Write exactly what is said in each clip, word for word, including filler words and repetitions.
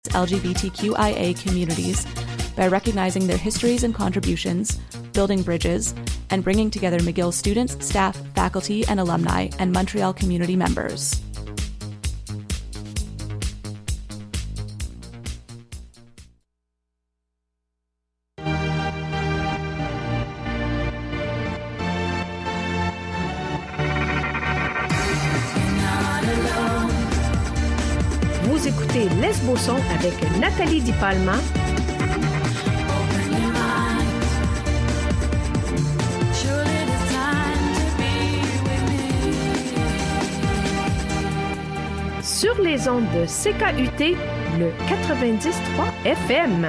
L G B T Q I A communities by recognizing their histories and contributions, building bridges, and bringing together McGill students, staff, faculty, and alumni, and Montreal community members. Vous écoutez Lesboson avec Nathalie Di Palma. Sur les ondes de C K U T, le quatre-vingt-dix point trois F M.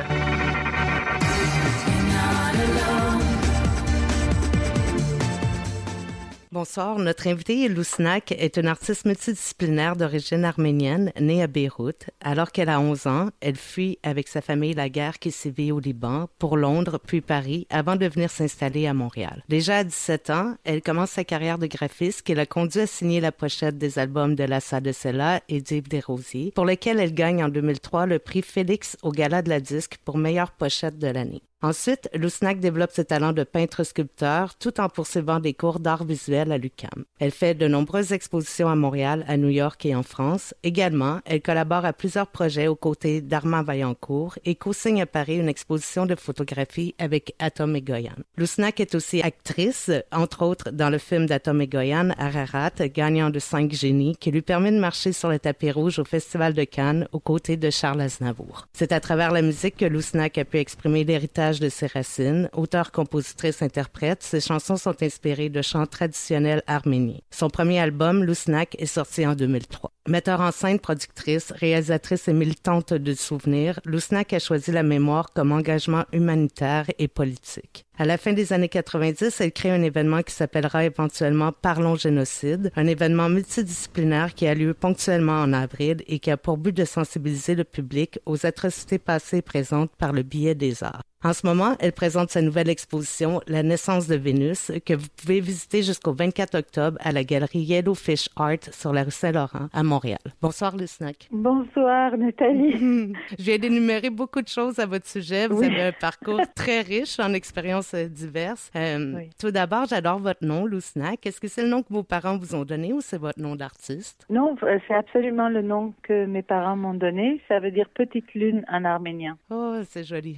Bonsoir, notre invitée Lousnak est une artiste multidisciplinaire d'origine arménienne, née à Beyrouth. Alors qu'elle a onze ans, elle fuit avec sa famille la guerre qui sévit au Liban, pour Londres puis Paris, avant de venir s'installer à Montréal. Déjà à dix-sept ans, elle commence sa carrière de graphiste qui l'a conduit à signer la pochette des albums de Lassa de Sella et d'Yves Desrosiers, pour lesquels elle gagne en deux mille trois le prix Félix au Gala de la Disque pour meilleure pochette de l'année. Ensuite, Lousnak développe ses talents de peintre-sculpteur tout en poursuivant des cours d'art visuel à l'U Q A M. Elle fait de nombreuses expositions à Montréal, à New York et en France. Également, elle collabore à plusieurs projets aux côtés d'Armand Vaillancourt et co-signe à Paris une exposition de photographie avec Atom Egoyan. Lousnak est aussi actrice, entre autres dans le film d'Atom Egoyan, Ararat, gagnant de cinq génies, qui lui permet de marcher sur le tapis rouge au Festival de Cannes aux côtés de Charles Aznavour. C'est à travers la musique que Lousnak a pu exprimer l'héritage de ses racines. Auteur, compositrice, interprète, ses chansons sont inspirées de chants traditionnels arméniens. Son premier album, Lousnak, est sorti en deux mille trois. Metteur en scène, productrice, réalisatrice et militante de souvenirs, Lousnak a choisi la mémoire comme engagement humanitaire et politique. À la fin des années quatre-vingt-dix, elle crée un événement qui s'appellera éventuellement Parlons Génocide, un événement multidisciplinaire qui a lieu ponctuellement en avril et qui a pour but de sensibiliser le public aux atrocités passées et présentes par le biais des arts. En ce moment, elle présente sa nouvelle exposition « La naissance de Vénus » que vous pouvez visiter jusqu'au vingt-quatre octobre à la galerie Yellowfish Art sur la rue Saint-Laurent à Montréal. Bonsoir, Lousnak. Bonsoir, Nathalie. Je viens d'énumérer beaucoup de choses à votre sujet. Vous oui. avez un parcours très riche en expériences diverses. Euh, oui. Tout d'abord, j'adore votre nom, Lousnak. Est-ce que c'est le nom que vos parents vous ont donné ou c'est votre nom d'artiste? Non, c'est absolument le nom que mes parents m'ont donné. Ça veut dire petite lune en arménien. Oh, c'est joli.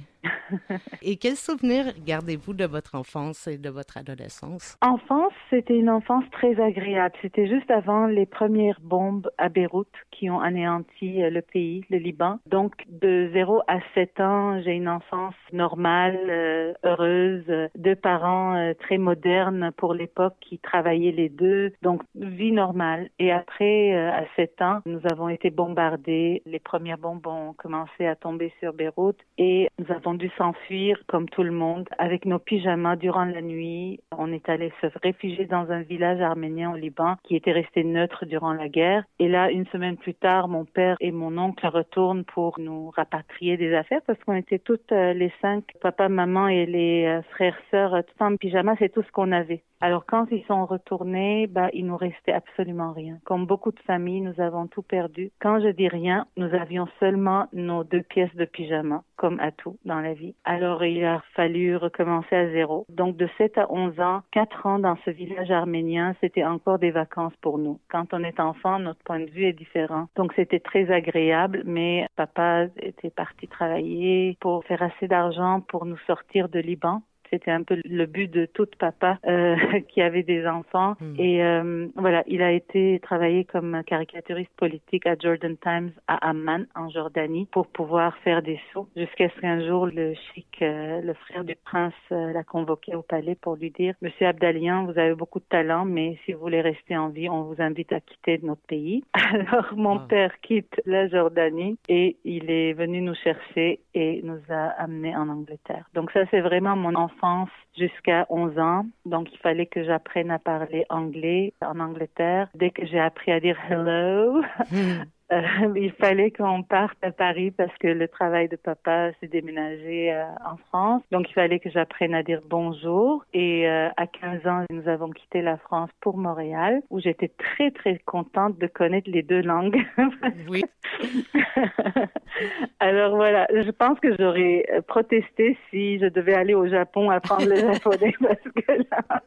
Et quels souvenirs gardez-vous de votre enfance et de votre adolescence? Enfance, c'était une enfance très agréable. C'était juste avant les premières bombes à Beyrouth qui ont anéanti le pays, le Liban. Donc, de zéro à sept ans, j'ai une enfance normale, euh, heureuse, deux parents euh, très modernes pour l'époque qui travaillaient les deux. Donc, vie normale. Et après, euh, à sept ans, nous avons été bombardés. Les premières bombes ont commencé à tomber sur Beyrouth et nous avons dû s'enfuir comme tout le monde avec nos pyjamas durant la nuit. On est allé se réfugier dans un village arménien au Liban qui était resté neutre durant la guerre. Et là, une semaine plus tard, mon père et mon oncle retournent pour nous rapatrier des affaires parce qu'on était toutes euh, les cinq, papa, maman et les euh, frères, sœurs, tout en pyjama, c'est tout ce qu'on avait. Alors quand ils sont retournés, bah, il nous restait absolument rien. Comme beaucoup de familles, nous avons tout perdu. Quand je dis rien, nous avions seulement nos deux pièces de pyjama, comme à tout dans la vie. Alors il a fallu recommencer à zéro. Donc de sept à onze ans, quatre ans dans ce village arménien, c'était encore des vacances pour nous. Quand on est enfant, notre point de vue est différent. Donc c'était très agréable, mais papa était parti travailler pour faire assez d'argent pour nous sortir de Liban. C'était un peu le but de tout papa euh, qui avait des enfants. Mmh. Et euh, voilà, il a été travaillé comme caricaturiste politique à Jordan Times à Amman, en Jordanie, pour pouvoir faire des sous. Jusqu'à ce qu'un jour, le cheikh, euh, le frère du prince, euh, l'a convoqué au palais pour lui dire « Monsieur Abdalian, vous avez beaucoup de talent, mais si vous voulez rester en vie, on vous invite à quitter notre pays. » Alors, mon ah. père quitte la Jordanie et il est venu nous chercher et nous a amenés en Angleterre. Donc ça, c'est vraiment mon enfance jusqu'à onze ans. Donc, il fallait que j'apprenne à parler anglais en Angleterre. Dès que j'ai appris à dire « hello », Euh, il fallait qu'on parte à Paris parce que le travail de papa s'est déménagé euh, en France. Donc, il fallait que j'apprenne à dire bonjour. Et euh, à quinze ans, nous avons quitté la France pour Montréal, où j'étais très, très contente de connaître les deux langues. Oui. Alors voilà, je pense que j'aurais protesté si je devais aller au Japon apprendre le japonais parce que là...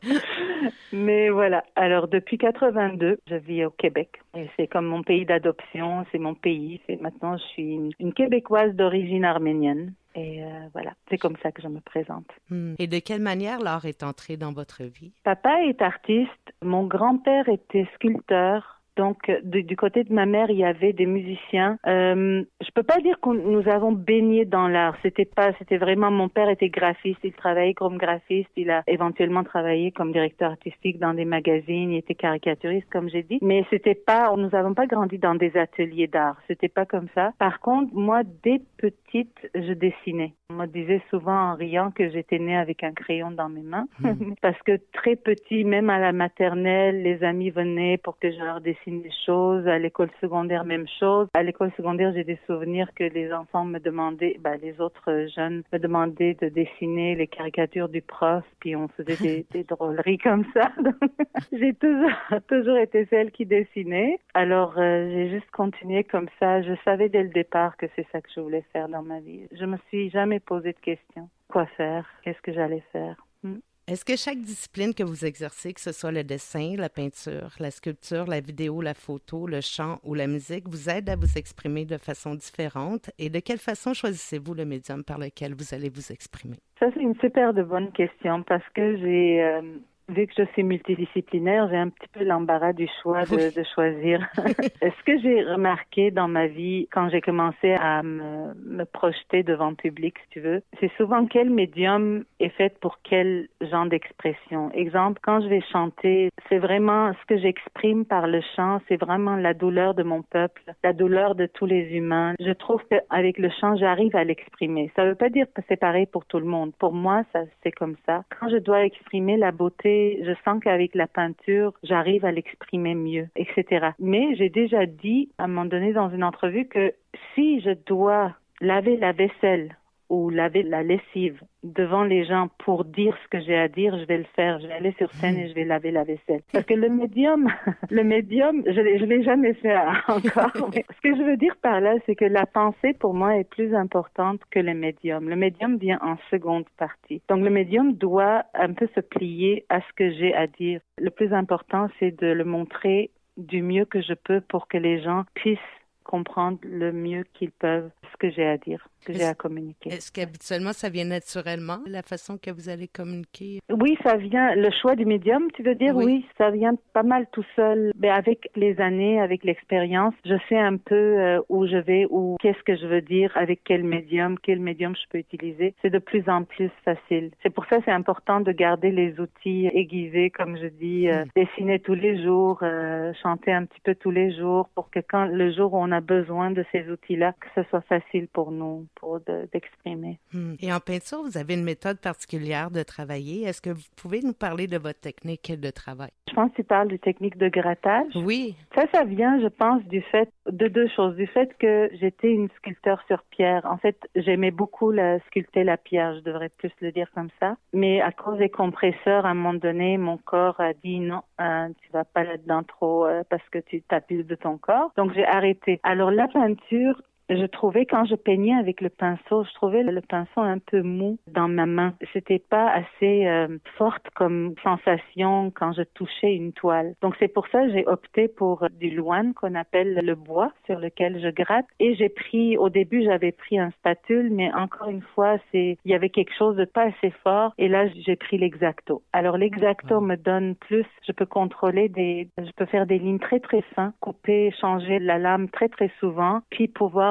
Mais voilà, alors depuis quatre-vingt-deux, je vis au Québec. Et c'est comme mon pays d'adoption, c'est mon pays. C'est, maintenant, je suis une, une Québécoise d'origine arménienne. Et euh, voilà, c'est comme ça que je me présente. Hmm. Et de quelle manière l'art est entré dans votre vie? Papa est artiste, mon grand-père était sculpteur. Donc, du, du côté de ma mère, il y avait des musiciens. Euh, je peux pas dire que nous avons baigné dans l'art. C'était pas, c'était vraiment, mon père était graphiste. Il travaillait comme graphiste. Il a éventuellement travaillé comme directeur artistique dans des magazines. Il était caricaturiste, comme j'ai dit. Mais c'était pas, nous n'avons pas grandi dans des ateliers d'art. C'était pas comme ça. Par contre, moi, dès petite, je dessinais. On me disait souvent en riant que j'étais née avec un crayon dans mes mains. Mmh. Parce que très petit, même à la maternelle, les amis venaient pour que je leur dessine des choses. À l'école secondaire, même chose. À l'école secondaire, j'ai des souvenirs que les enfants me demandaient, ben, les autres jeunes me demandaient de dessiner les caricatures du prof, puis on faisait des, des drôleries comme ça. Donc, j'ai toujours, toujours été celle qui dessinait. Alors, euh, j'ai juste continué comme ça. Je savais dès le départ que c'est ça que je voulais faire dans ma vie. Je me suis jamais posé de questions. Quoi faire? Qu'est-ce que j'allais faire? Hmm. Est-ce que chaque discipline que vous exercez, que ce soit le dessin, la peinture, la sculpture, la vidéo, la photo, le chant ou la musique, vous aide à vous exprimer de façon différente? Et de quelle façon choisissez-vous le médium par lequel vous allez vous exprimer? Ça, c'est une super de bonne question parce que j'ai... Euh... Vu que je suis multidisciplinaire, j'ai un petit peu l'embarras du choix de, oui. de choisir. Ce que j'ai remarqué dans ma vie, quand j'ai commencé à me, me projeter devant le public, si tu veux, c'est souvent quel médium est fait pour quel genre d'expression. Exemple, quand je vais chanter, c'est vraiment ce que j'exprime par le chant, c'est vraiment la douleur de mon peuple, la douleur de tous les humains. Je trouve qu'avec le chant, j'arrive à l'exprimer. Ça veut pas dire que c'est pareil pour tout le monde. Pour moi, ça c'est comme ça. Quand je dois exprimer la beauté, je sens qu'avec la peinture, j'arrive à l'exprimer mieux, et cetera. Mais j'ai déjà dit, à un moment donné dans une entrevue, que si je dois laver la vaisselle ou laver la lessive devant les gens pour dire ce que j'ai à dire, je vais le faire. Je vais aller sur scène et je vais laver la vaisselle. Parce que le médium, le médium, je l'ai, je l'ai jamais fait encore. Mais ce que je veux dire par là, c'est que la pensée, pour moi, est plus importante que le médium. Le médium vient en seconde partie. Donc, le médium doit un peu se plier à ce que j'ai à dire. Le plus important, c'est de le montrer du mieux que je peux pour que les gens puissent comprendre le mieux qu'ils peuvent ce que j'ai à dire, ce que est-ce, j'ai à communiquer. Est-ce qu'habituellement, ça vient naturellement, la façon que vous allez communiquer? Oui, ça vient, le choix du médium, tu veux dire? Oui, oui ça vient pas mal tout seul. Mais avec les années, avec l'expérience, je sais un peu euh, où je vais, ou qu'est-ce que je veux dire, avec quel médium, quel médium je peux utiliser. C'est de plus en plus facile. C'est pour ça que c'est important de garder les outils aiguisés, comme je dis, euh, mmh. dessiner tous les jours, euh, chanter un petit peu tous les jours, pour que quand le jour où on a besoin de ces outils-là, que ce soit facile pour nous, pour de, d'exprimer. Hum. Et en peinture, vous avez une méthode particulière de travailler. Est-ce que vous pouvez nous parler de votre technique de travail? Je pense que tu parles de technique de grattage. Oui. Ça, ça vient, je pense, du fait de deux choses. Du fait que j'étais une sculpteur sur pierre. En fait, j'aimais beaucoup la, sculpter la pierre, je devrais plus le dire comme ça. Mais à cause des compresseurs, à un moment donné, mon corps a dit non, euh, tu vas pas là-dedans trop euh, parce que tu t'abuses de ton corps. Donc, j'ai arrêté. Alors, la peinture, je trouvais, quand je peignais avec le pinceau, je trouvais le pinceau un peu mou dans ma main. C'était pas assez euh, forte comme sensation quand je touchais une toile. Donc, c'est pour ça que j'ai opté pour du louane, qu'on appelle le bois, sur lequel je gratte. Et j'ai pris, au début, j'avais pris un spatule, mais encore une fois, c'est, il y avait quelque chose de pas assez fort. Et là, j'ai pris l'exacto. Alors, l'exacto me donne plus, je peux contrôler des, je peux faire des lignes très, très fines, couper, changer la lame très, très souvent, puis pouvoir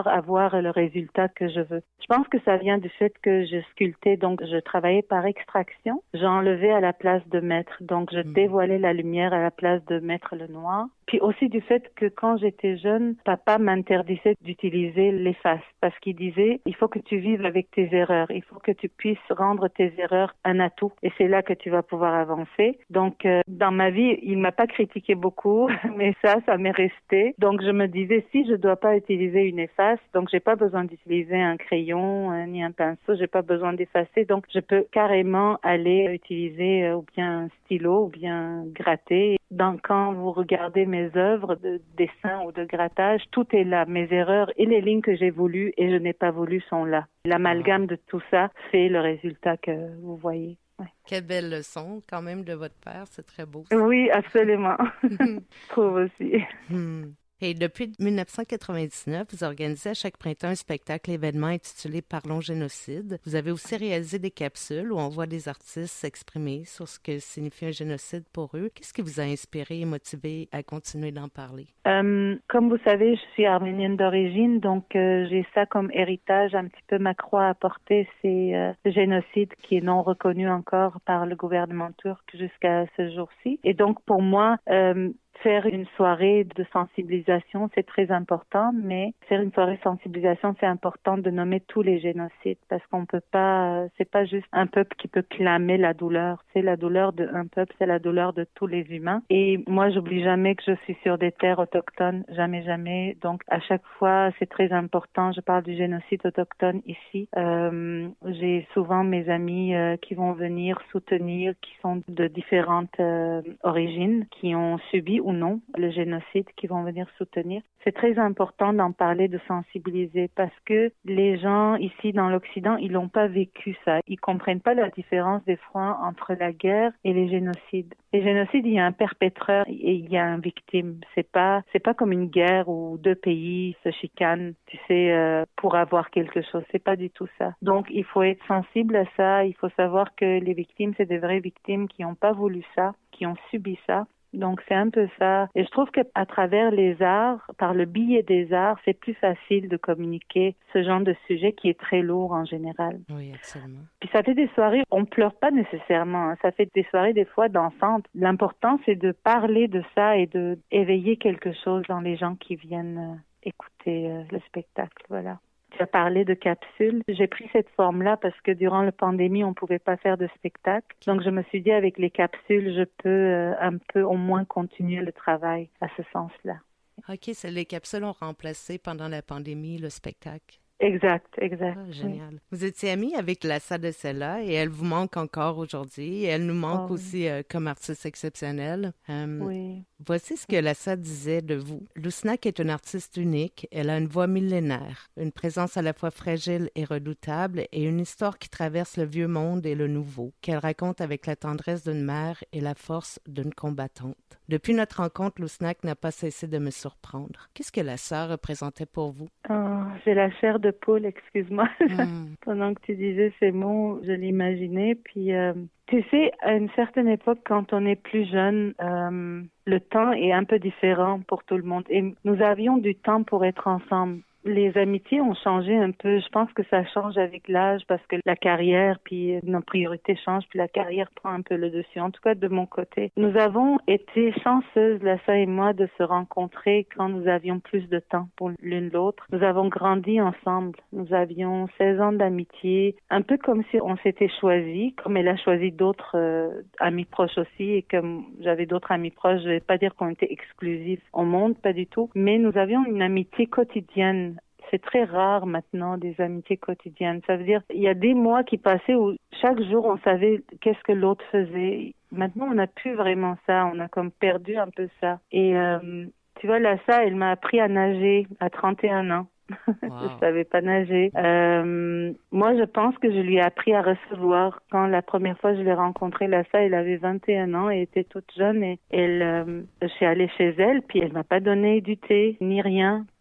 pouvoir avoir le résultat que je veux. Je pense que ça vient du fait que je sculptais, donc je travaillais par extraction. J'enlevais à la place de mettre, donc je dévoilais la lumière à la place de mettre le noir. Puis aussi du fait que quand j'étais jeune, papa m'interdisait d'utiliser l'efface parce qu'il disait, il faut que tu vives avec tes erreurs, il faut que tu puisses rendre tes erreurs un atout et c'est là que tu vas pouvoir avancer. Donc, euh, dans ma vie, il m'a pas critiqué beaucoup, mais ça, ça m'est resté. Donc, je me disais, si je dois pas utiliser une efface, donc j'ai pas besoin d'utiliser un crayon euh, ni un pinceau, j'ai pas besoin d'effacer, donc je peux carrément aller utiliser euh, ou bien un stylo ou bien gratter. Donc, quand vous regardez mes œuvres de dessin ou de grattage, tout est là. Mes erreurs et les lignes que j'ai voulu et je n'ai pas voulu sont là. L'amalgame de tout ça fait le résultat que vous voyez. Ouais. Quelle belle leçon quand même de votre père, c'est très beau. Ça. Oui, absolument. Je trouve aussi. Hmm. Et depuis dix-neuf cent quatre-vingt-dix-neuf, vous organisez à chaque printemps un spectacle événement intitulé Parlons génocide. Vous avez aussi réalisé des capsules où on voit des artistes s'exprimer sur ce que signifie un génocide pour eux. Qu'est-ce qui vous a inspiré et motivé à continuer d'en parler? Euh, comme vous savez, je suis arménienne d'origine, donc euh, j'ai ça comme héritage, un petit peu ma croix à porter, c'est euh, le génocide qui est non reconnu encore par le gouvernement turc jusqu'à ce jour-ci. Et donc pour moi, euh, faire une soirée de sensibilisation, c'est très important, mais faire une soirée de sensibilisation, c'est important de nommer tous les génocides parce qu'on peut pas, c'est pas juste un peuple qui peut clamer la douleur. C'est la douleur d'un peuple, c'est la douleur de tous les humains. Et moi, j'oublie jamais que je suis sur des terres autochtones, jamais, jamais. Donc, à chaque fois, c'est très important. Je parle du génocide autochtone ici. Euh, j'ai souvent mes amis euh, qui vont venir soutenir, qui sont de différentes euh, origines, qui ont subi ou non le génocide, qui vont venir soutenir. C'est très important d'en parler, de sensibiliser parce que les gens ici dans l'Occident, ils n'ont pas vécu ça. Ils comprennent pas la différence des fois entre la guerre et les génocides. Les génocides, il y a un perpétreur et il y a une victime. C'est pas, c'est pas comme une guerre où deux pays se chicanent, tu sais, euh, pour avoir quelque chose. C'est pas du tout ça. Donc, il faut être sensible à ça. Il faut savoir que les victimes, c'est des vraies victimes qui n'ont pas voulu ça, qui ont subi ça. Donc, c'est un peu ça. Et je trouve qu'à travers les arts, par le biais des arts, c'est plus facile de communiquer ce genre de sujet qui est très lourd en général. Oui, absolument. Puis ça fait des soirées, on pleure pas nécessairement, hein. Ça fait des soirées des fois dansantes. L'important, c'est de parler de ça et de éveiller quelque chose dans les gens qui viennent euh, écouter euh, le spectacle, voilà. Tu as parlé de capsules. J'ai pris cette forme-là parce que durant la pandémie, on ne pouvait pas faire de spectacle. Donc, je me suis dit, avec les capsules, je peux euh, un peu au moins continuer le travail à ce sens-là. OK, c'est les capsules ont remplacé pendant la pandémie le spectacle. Exact, exact. Ah, génial. Oui. Vous étiez amie avec Lassa de Sela et elle vous manque encore aujourd'hui. Et elle nous manque oh, aussi oui. euh, comme artiste exceptionnelle. Euh, oui. Voici ce que Lassa disait de vous. Lousnak est une artiste unique. Elle a une voix millénaire, une présence à la fois fragile et redoutable et une histoire qui traverse le vieux monde et le nouveau, qu'elle raconte avec la tendresse d'une mère et la force d'une combattante. Depuis notre rencontre, Lousnak n'a pas cessé de me surprendre. Qu'est-ce que Lassa représentait pour vous? Oh, j'ai la chair de poule, excuse-moi. Mm. Pendant que tu disais ces mots, je l'imaginais. Puis, euh, tu sais, à une certaine époque, quand on est plus jeune, euh, le temps est un peu différent pour tout le monde. Et nous avions du temps pour être ensemble. Les amitiés ont changé un peu. Je pense que ça change avec l'âge parce que la carrière, puis nos priorités changent, puis la carrière prend un peu le dessus. En tout cas, de mon côté. Nous avons été chanceuses, Lassa et moi, de se rencontrer quand nous avions plus de temps pour l'une l'autre. Nous avons grandi ensemble. Nous avions seize ans d'amitié, un peu comme si on s'était choisis, comme elle a choisi d'autres euh, amis proches aussi, et comme j'avais d'autres amis proches. Je vais pas dire qu'on était exclusifs au monde, pas du tout, mais nous avions une amitié quotidienne. C'est très rare maintenant des amitiés quotidiennes. Ça veut dire il y a des mois qui passaient où chaque jour on savait qu'est-ce que l'autre faisait. Maintenant on n'a plus vraiment ça. On a comme perdu un peu ça. Et euh, tu vois, Lassa, elle m'a appris à nager à trente et un ans. Wow. Je savais pas nager. Euh, moi, je pense que je lui ai appris à recevoir. Quand la première fois je l'ai rencontrée, Lassa, elle avait vingt et un ans et était toute jeune. Et elle, euh, je suis allée chez elle, puis elle m'a pas donné du thé ni rien.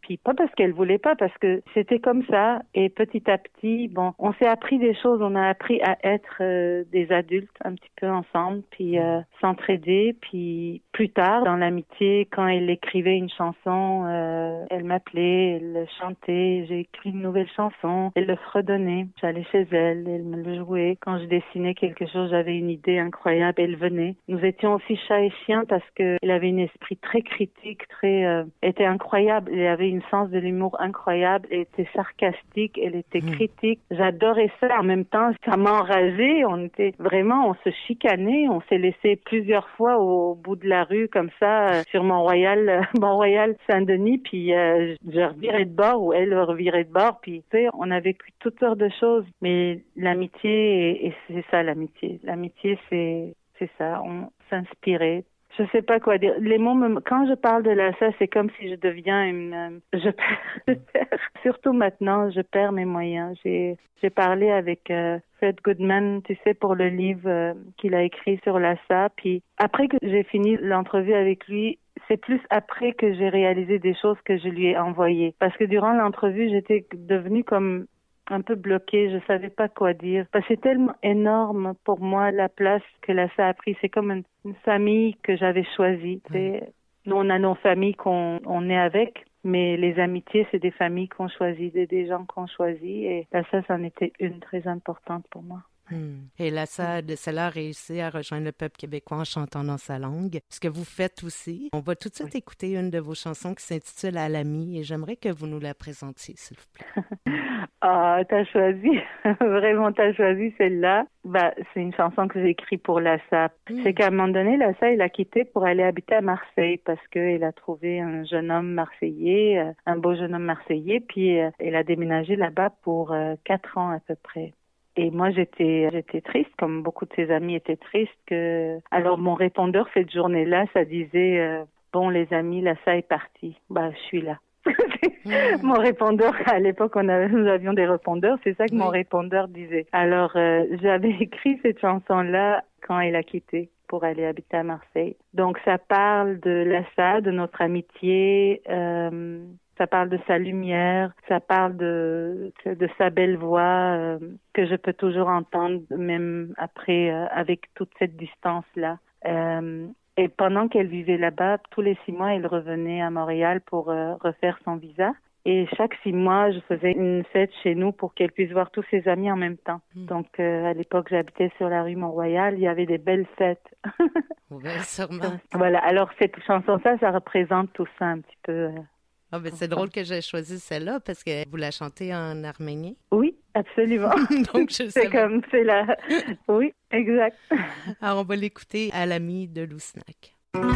Puis pas parce qu'elle voulait pas, parce que c'était comme ça. Et petit à petit, bon, on s'est appris des choses. On a appris à être euh, des adultes un petit peu ensemble, puis euh, s'entraider. Puis plus tard, dans l'amitié, quand elle écrivait une chanson, euh, elle m'appelait, elle chantait. J'ai écrit une nouvelle chanson, elle le fredonnait. J'allais chez elle, elle me le jouait. Quand je dessinais quelque chose, j'avais une idée incroyable, elle venait. Nous étions aussi chat et chien parce que elle avait un esprit très critique, très, euh, était incroyable. Elle avait une sens de l'humour incroyable. Elle était sarcastique, elle était mmh. critique. J'adorais ça. En même temps, ça m'a enragée. On était vraiment, on se chicanait. On s'est laissé plusieurs fois au, au bout de la rue comme ça, euh, sur Mont-Royal, euh, Mont-Royal Saint-Denis. Puis euh, je revirais de bord ou elle revirait de bord. Puis tu sais, on a vécu toutes sortes de choses. Mais l'amitié, et, et c'est ça l'amitié. L'amitié, c'est c'est ça. On s'inspirait. Je sais pas quoi dire. Les mots, me... quand je parle de Lhasa, c'est comme si je deviens une... Je perds, je perds. Surtout maintenant, je perds mes moyens. J'ai, j'ai parlé avec euh, Fred Goodman, tu sais, pour le livre euh, qu'il a écrit sur Lhasa. Puis après que j'ai fini l'entrevue avec lui, c'est plus après que j'ai réalisé des choses que je lui ai envoyées. Parce que durant l'entrevue, j'étais devenue comme un peu bloquée, je savais pas quoi dire. Parce que c'est tellement énorme pour moi la place que Lhasa a pris. C'est comme une, une famille que j'avais choisie. Mmh. Nous, on a nos familles qu'on on est avec, mais les amitiés, c'est des familles qu'on choisit, des, des gens qu'on choisit. Et Lhasa, c'en était une très importante pour moi. Hmm. Et Lhasa de Sela a réussi à rejoindre le peuple québécois en chantant dans sa langue. Ce que vous faites aussi. On va tout de suite oui. écouter une de vos chansons qui s'intitule « À l'ami » et j'aimerais que vous nous la présentiez, s'il vous plaît. Ah, t'as choisi, vraiment t'as choisi celle-là. Bah, c'est une chanson que j'ai écrite pour Lhasa. Mm. C'est qu'à un moment donné, Lhasa, il a quitté pour aller habiter à Marseille parce qu'il a trouvé un jeune homme marseillais, un beau jeune homme marseillais, puis il a déménagé là-bas pour quatre ans à peu près. Et moi, j'étais, j'étais triste, comme beaucoup de ses amis étaient tristes. Que... Alors, mon répondeur, cette journée-là, ça disait euh, « Bon, les amis, Lhasa est parti. » Bah, je suis là. mmh. Mon répondeur, à l'époque, on avait, nous avions des répondeurs, c'est ça que oui. mon répondeur disait. Alors, euh, j'avais écrit cette chanson-là quand il a quitté pour aller habiter à Marseille. Donc, ça parle de Lhasa, de notre amitié... Euh, Ça parle de sa lumière, ça parle de, de sa belle voix euh, que je peux toujours entendre, même après, euh, avec toute cette distance-là. Euh, et pendant qu'elle vivait là-bas, tous les six mois, elle revenait à Montréal pour euh, refaire son visa. Et chaque six mois, je faisais une fête chez nous pour qu'elle puisse voir tous ses amis en même temps. Mmh. Donc, euh, à l'époque, j'habitais sur la rue Mont-Royal. Il y avait des belles fêtes. Oui, sûrement. Voilà. Alors, cette chanson-là, ça représente tout ça un petit peu... Euh, Ah, ben c'est drôle que j'ai choisi celle-là parce que vous la chantez en arménien. Oui, absolument. Donc, je c'est comme, c'est la... Oui, exact. Alors, on va l'écouter à l'ami de Lousnak.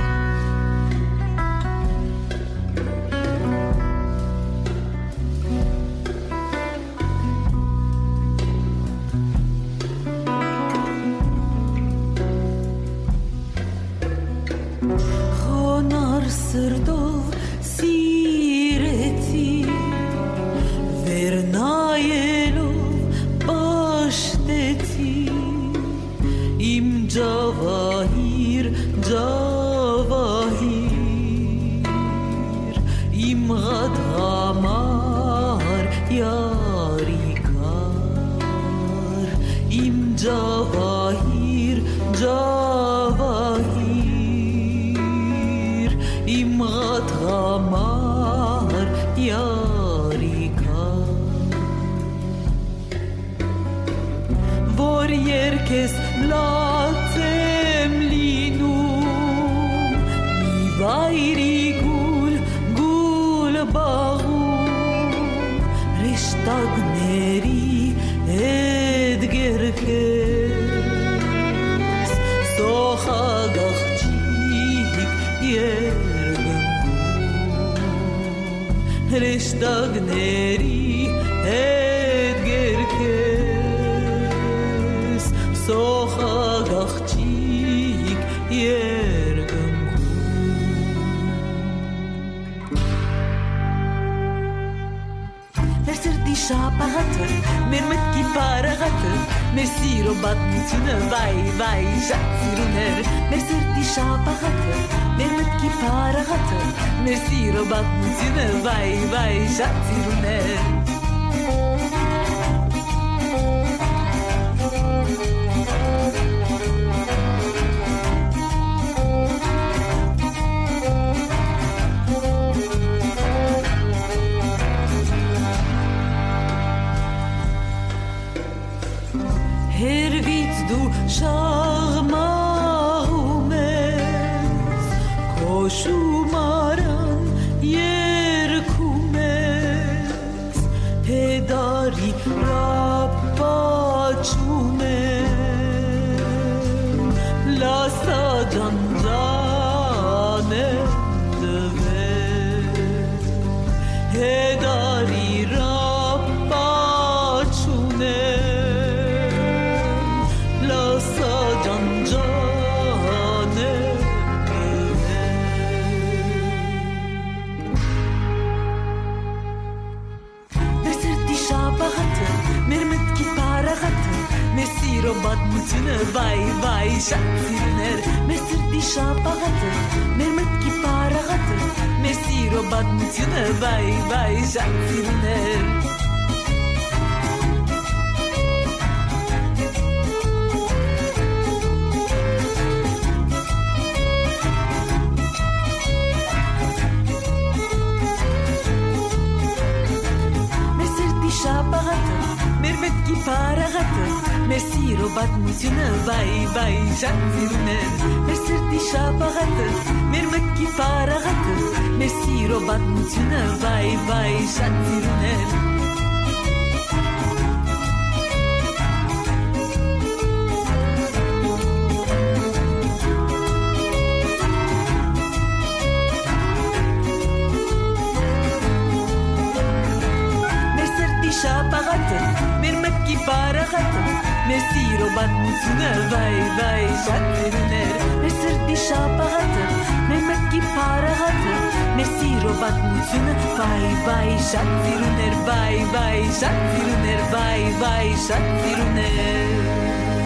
Honar sırdov sireti vernayelo bashteti im javahir javahir im gadhamar yarikar im javahir javahir im gadhamar yarikar vor yerkes latem linu mi vayri gul gul bagu rishtagmeri edgerkes sochagachchik yergam rishtagmeri edgerkes sochagachchik yergam Verser die Shabbat مرمتكي بارغت مرسي رباط متنا باي باي شاتيرونر مرسرتي شابغت مرمتكي بارغت مرسي رباط متنا باي باي شاتيرونر Shumaran yer kumes hedari rapachume la sadanjane deve hedari rapachune la sadanjane مرمتكي بارغت مرسي رباط متنا باي باي شاتيرونر مرسردي شابغت مرمتكي بارغت مرسي رباط متنا باي باي شاتيرونر مرمتكي بارغت مرسي رباط متنا باي باي شاتيرونر مرسردي شابغت مرمتكي بارغت مرسي رباط متنا باي باي شاتيرونر شابغت مرمتكي بارغت مرسي رباط متنا باي باي شاتيرونر مرسردي شابغت مرمتكي بارغت مرسي رباط متنا باي باي شاتيرونر باي باي شاتيرونر باي باي شاتيرونر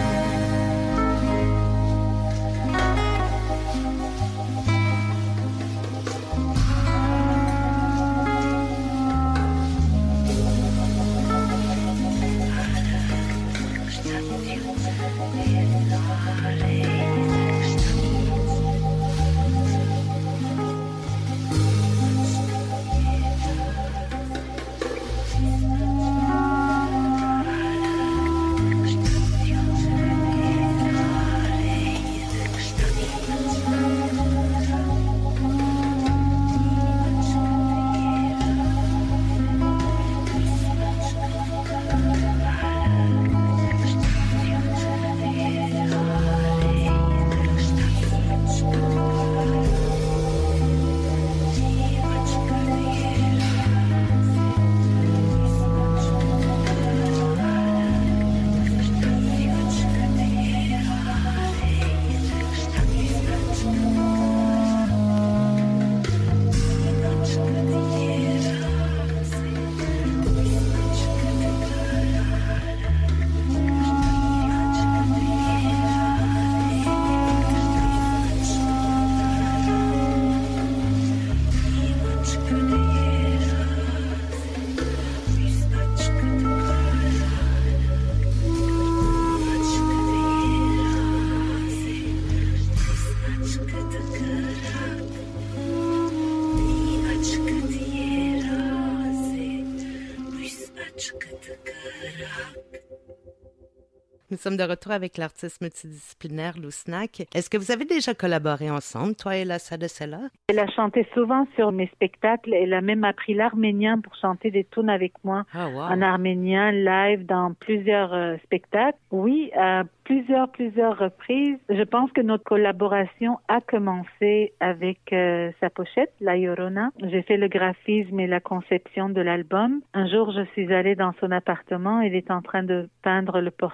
Nous sommes de retour avec l'artiste multidisciplinaire Lou Snack. Est-ce que vous avez déjà collaboré ensemble, toi et Lassa de Sela? Elle a chanté souvent sur mes spectacles. Elle a même appris l'arménien pour chanter des tunes avec moi oh, wow. en arménien, live dans plusieurs euh, spectacles. Oui, à plusieurs, plusieurs reprises. Je pense que notre collaboration a commencé avec euh, sa pochette, La Llorona. J'ai fait le graphisme et la conception de l'album. Un jour, je suis allée dans son appartement. Elle est en train de peindre le portrait que vous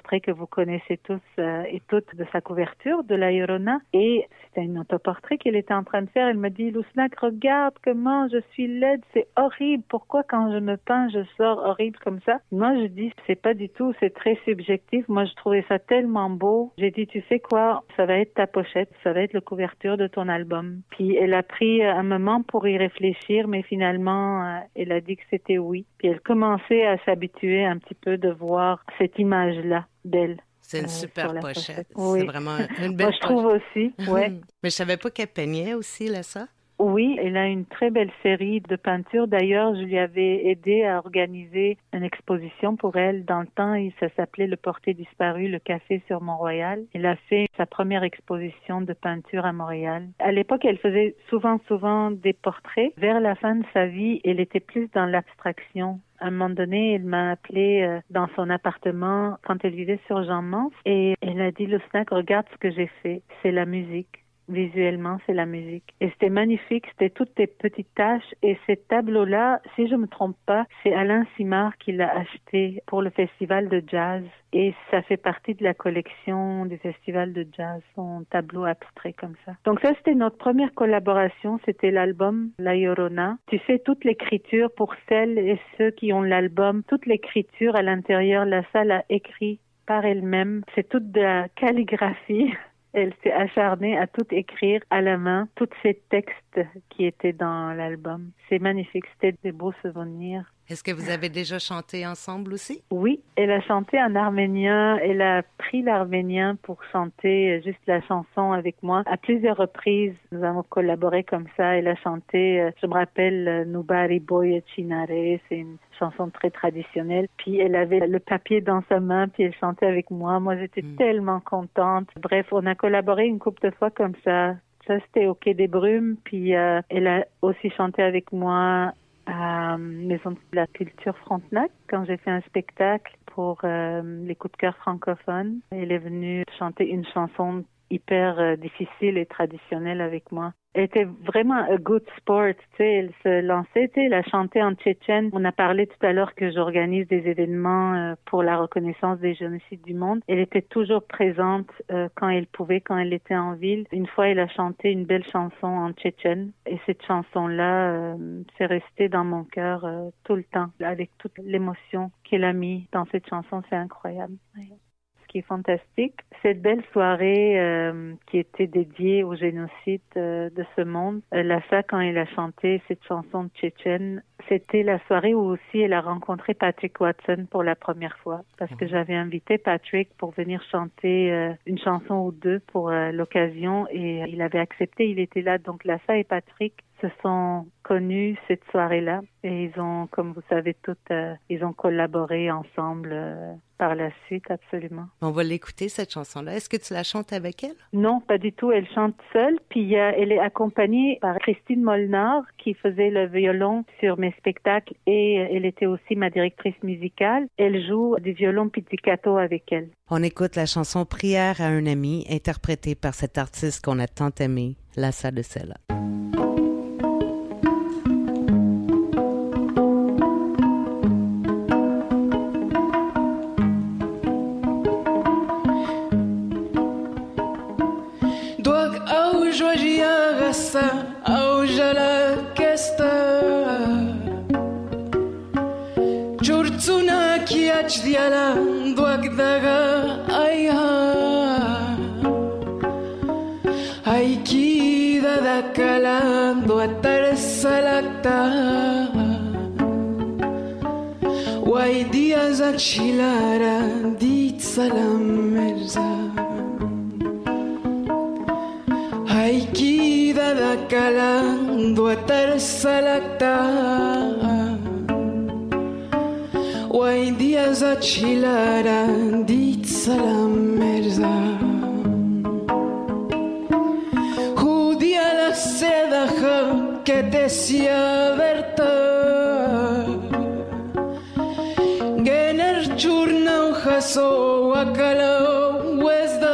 connaissez tous euh, et toutes de sa couverture, de La Llorona. Et c'était un autoportrait qu'elle était en train de faire. Elle me dit, Lousnak, regarde comment je suis laide, c'est horrible. Pourquoi quand je me peins, je sors horrible comme ça? Moi, je dis, c'est pas du tout, c'est très subjectif. Moi, je trouvais ça tellement beau. J'ai dit, tu sais quoi, ça va être ta pochette, ça va être la couverture de ton album. Puis elle a pris un moment pour y réfléchir, mais finalement, euh, elle a dit que c'était oui. Puis elle commençait à s'habituer un petit peu de voir cette image-là d'elle. C'est une euh, super pochette. pochette. Oui. C'est vraiment une belle Moi, je trouve aussi, ouais. Mais je savais pas qu'elle peignait aussi, là, ça. Oui, elle a une très belle série de peintures. D'ailleurs, je lui avais aidé à organiser une exposition pour elle. Dans le temps, ça s'appelait Le Porté disparu, le café sur Mont-Royal. Elle a fait sa première exposition de peinture à Montréal. À l'époque, elle faisait souvent, souvent des portraits. Vers la fin de sa vie, elle était plus dans l'abstraction. À un moment donné, elle m'a appelée euh, dans son appartement quand elle vivait sur Jean-Mance et elle a dit, Lousnak, regarde ce que j'ai fait. C'est la musique. Visuellement, c'est la musique. Et c'était magnifique, c'était toutes tes petites taches. Et ces tableaux-là, si je me trompe pas, c'est Alain Simard qui l'a acheté pour le festival de jazz. Et ça fait partie de la collection du festival de jazz, son tableau abstrait comme ça. Donc ça, c'était notre première collaboration, c'était l'album La Llorona. Tu sais, toute l'écriture pour celles et ceux qui ont l'album, toute l'écriture à l'intérieur, la salle a écrit par elle-même. C'est toute de la calligraphie. Elle s'est acharnée à tout écrire à la main, tous ces textes qui étaient dans l'album. C'est magnifique, c'était des beaux souvenirs. Est-ce que vous avez déjà chanté ensemble aussi? Oui, elle a chanté en arménien. Elle a pris l'arménien pour chanter juste la chanson avec moi. À plusieurs reprises, nous avons collaboré comme ça. Elle a chanté, je me rappelle, Nubari Boye Chinare, c'est une chanson très traditionnelle. Puis elle avait le papier dans sa main, puis elle chantait avec moi. Moi, j'étais mm. tellement contente. Bref, on a collaboré une couple de fois comme ça. Ça, c'était au Quai des Brumes. Puis euh, elle a aussi chanté avec moi à Maison de la Culture Frontenac quand j'ai fait un spectacle pour euh, les coups de cœur francophones. Elle est venue chanter une chanson hyper euh, difficile et traditionnelle avec moi. Elle était vraiment a good sport, tu sais, elle se lançait, tu sais, elle a chanté en tchétchène. On a parlé tout à l'heure que j'organise des événements euh, pour la reconnaissance des génocides du monde. Elle était toujours présente euh, quand elle pouvait, quand elle était en ville. Une fois, elle a chanté une belle chanson en tchétchène et cette chanson-là, euh, c'est resté dans mon cœur euh, tout le temps, avec toute l'émotion qu'elle a mis dans cette chanson, c'est incroyable. Ouais. Qui est fantastique. Cette belle soirée euh, qui était dédiée au génocide euh, de ce monde, euh, Lassa, quand elle a chanté cette chanson tchétchène, c'était la soirée où aussi elle a rencontré Patrick Watson pour la première fois, parce que j'avais invité Patrick pour venir chanter euh, une chanson ou deux pour euh, l'occasion et il avait accepté, il était là. Donc Lassa et Patrick se sont connus cette soirée-là et ils ont, comme vous savez toutes, euh, ils ont collaboré ensemble euh, par la suite, absolument. On va l'écouter, cette chanson-là. Est-ce que tu la chantes avec elle? Non, pas du tout. Elle chante seule. Puis euh, elle est accompagnée par Christine Molnar qui faisait le violon sur mes spectacles et euh, elle était aussi ma directrice musicale. Elle joue du violon pizzicato avec elle. On écoute la chanson Prière à un ami, interprétée par cet artiste qu'on a tant aimé, Lassa de Sela. Diala duak daga aiha Aikida da kalando atar salakta Wai dia zachilara dit salam merza Aikida da kalando atar salakta Wai dia zachilara dit salam merza Judia la sedaja que te sia verta Gener churna ujaso wakala wezda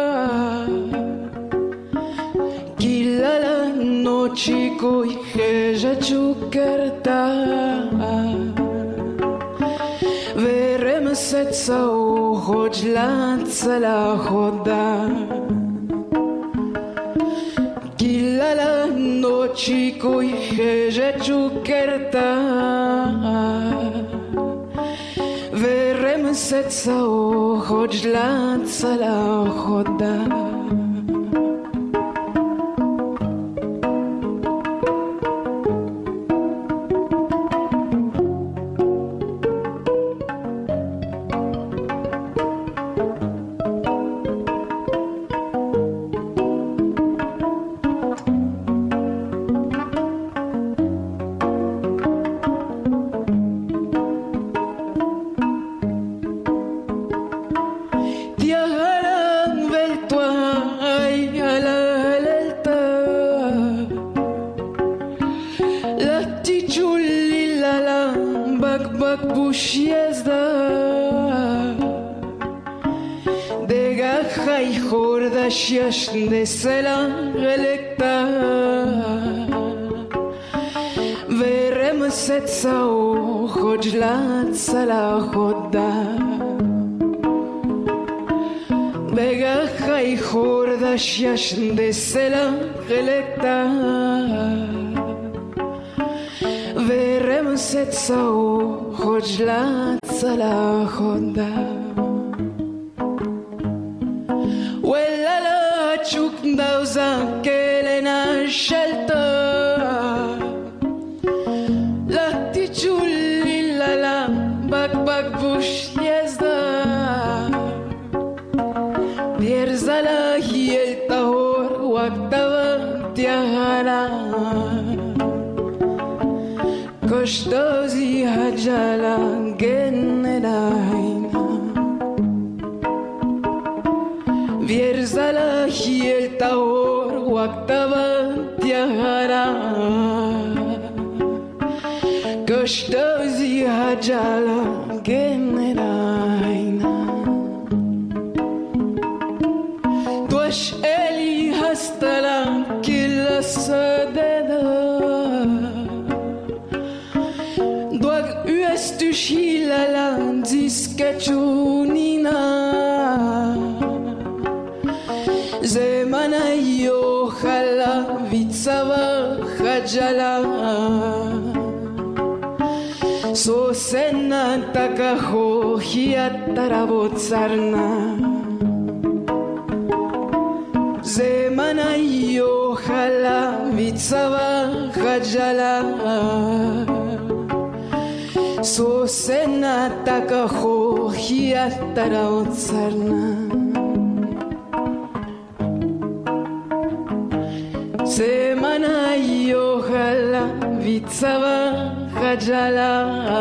Kilala no chico y heja chukarta Verem Веремся хоч la хода. Килала ночи кой хеже чукерта. Веремся хоч la хода. De sela electa Verem setsa o hojlat sala hoda Bega khai horda shash de sela electa Verem setsa o hojlat sala hoda Chuk dauza kelena shelta La tichuli la la bak bak bush yezda Bierzala hiel tahor waktava tiahara Koshtozi hajala generaina Vierzala hiel tahor waktava tiahara Koshtozi hajala generaina Tuash eli hastala killa sadeda Duag uestu shilala diskachunina Zemana yohala vitsava khajala So sena takaho hiataravotsarna Zemana yohala vitsava khajala So sena takaho hiataravotsarna Semana y ojalá vitsava khajala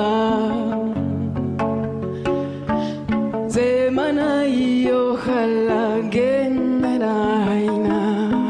Semana y ojalá generaina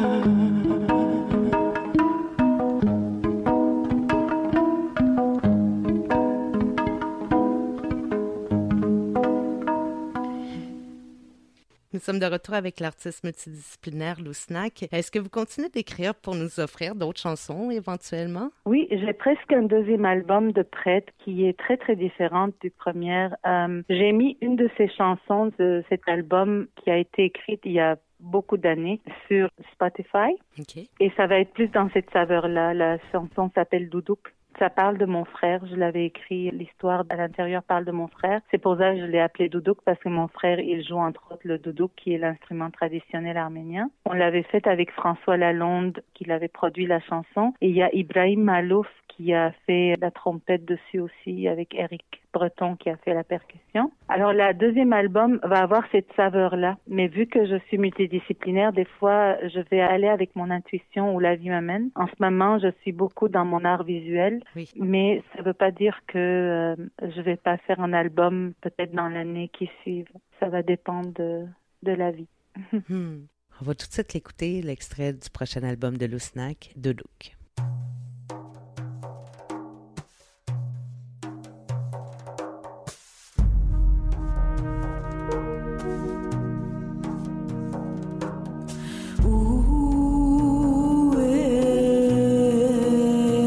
Nous sommes de retour avec l'artiste multidisciplinaire Lou Snack. Est-ce que vous continuez d'écrire pour nous offrir d'autres chansons éventuellement? Oui, j'ai presque un deuxième album de prête qui est très très différent du premier. Euh, j'ai mis une de ces chansons de cet album qui a été écrite il y a beaucoup d'années sur Spotify. Okay. Et ça va être plus dans cette saveur-là. La chanson s'appelle Doudouk. Ça parle de mon frère. Je l'avais écrit, l'histoire à l'intérieur parle de mon frère. C'est pour ça que je l'ai appelé Doudouk parce que mon frère, il joue entre autres le doudouk qui est l'instrument traditionnel arménien. On l'avait fait avec François Lalonde qui avait produit la chanson. Et il y a Ibrahim Malouf qui a fait la trompette dessus aussi avec Eric Breton qui a fait la percussion. Alors, le deuxième album va avoir cette saveur-là. Mais vu que je suis multidisciplinaire, des fois, je vais aller avec mon intuition où la vie m'amène. En ce moment, je suis beaucoup dans mon art visuel. Oui. Mais ça ne veut pas dire que euh, je vais pas faire un album peut-être dans l'année qui suit. Ça va dépendre de, de la vie. hmm. On va tout de suite l'écouter, l'extrait du prochain album de Lou Snack, Doudouk.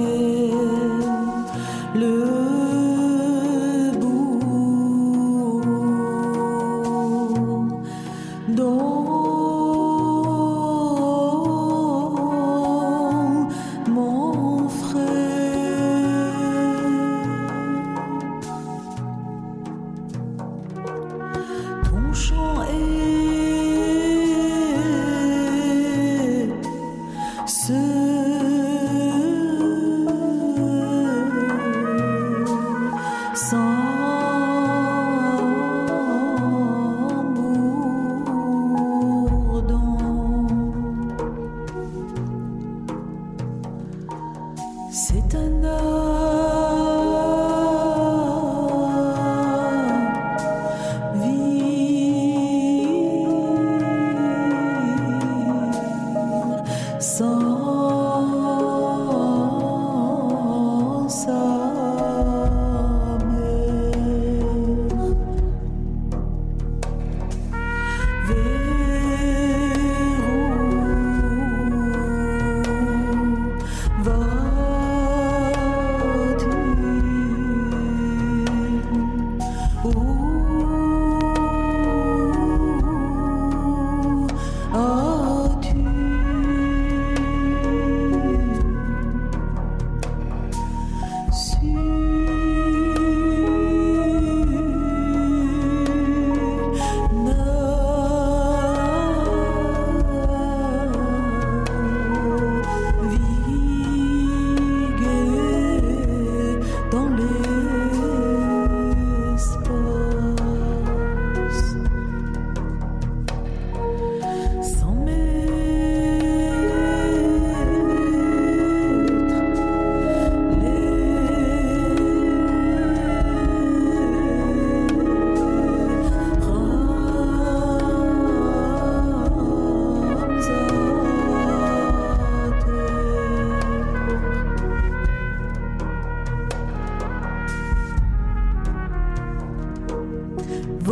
Le bout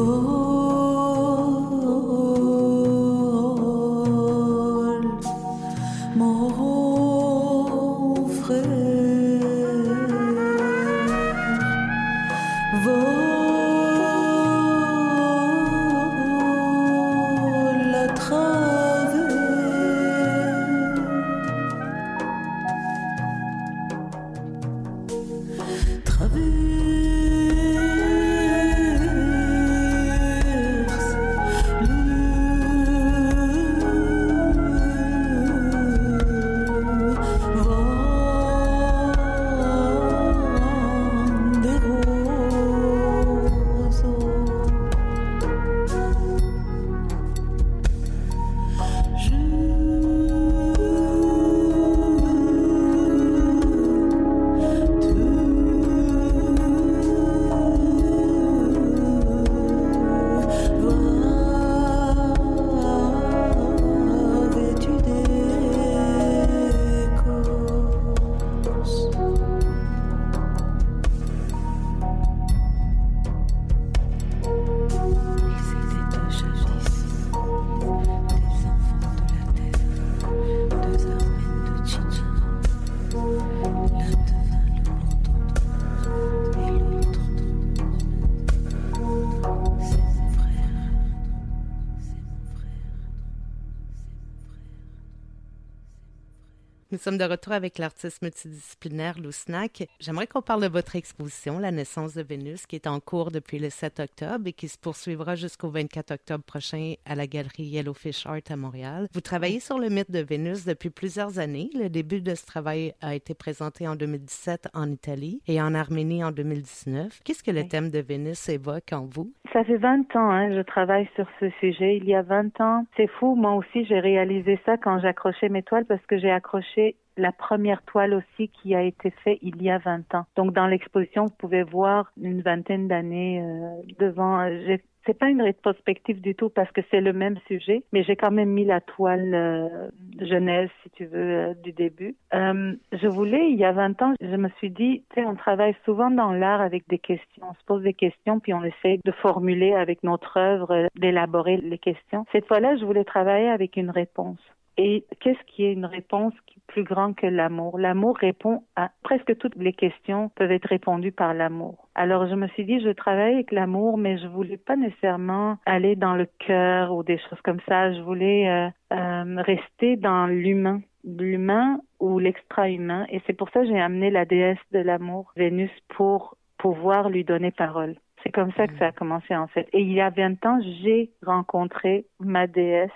Nous sommes de retour avec l'artiste multidisciplinaire Lou Snack. J'aimerais qu'on parle de votre exposition, La naissance de Vénus, qui est en cours depuis le sept octobre et qui se poursuivra jusqu'au vingt-quatre octobre prochain à la galerie Yellowfish Art à Montréal. Vous travaillez sur le mythe de Vénus depuis plusieurs années. Le début de ce travail a été présenté en deux mille dix-sept en Italie et en Arménie en deux mille dix-neuf. Qu'est-ce que le thème de Vénus évoque en vous? Ça fait vingt ans, hein, je travaille sur ce sujet. Il y a vingt ans, c'est fou. Moi aussi, j'ai réalisé ça quand j'accrochais mes toiles parce que j'ai accroché la première toile aussi qui a été faite il y a vingt ans. Donc, dans l'exposition, vous pouvez voir une vingtaine d'années euh, devant. J'ai, c'est pas une rétrospective du tout parce que c'est le même sujet, mais j'ai quand même mis la toile euh, genèse, si tu veux, euh, du début. Euh, je voulais, il y a vingt ans, je me suis dit, tu sais, on travaille souvent dans l'art avec des questions. On se pose des questions, puis on essaie de formuler avec notre œuvre, euh, d'élaborer les questions. Cette fois-là, je voulais travailler avec une réponse. Et qu'est-ce qui est une réponse qui est plus grande que l'amour? L'amour répond à presque toutes les questions peuvent être répondues par l'amour. Alors je me suis dit, je travaille avec l'amour, mais je voulais pas nécessairement aller dans le cœur ou des choses comme ça. Je voulais euh, euh, rester dans l'humain, l'humain ou l'extra-humain. Et c'est pour ça que j'ai amené la déesse de l'amour, Vénus, pour pouvoir lui donner parole. C'est comme ça que ça a commencé en fait. Et il y a vingt ans, j'ai rencontré ma déesse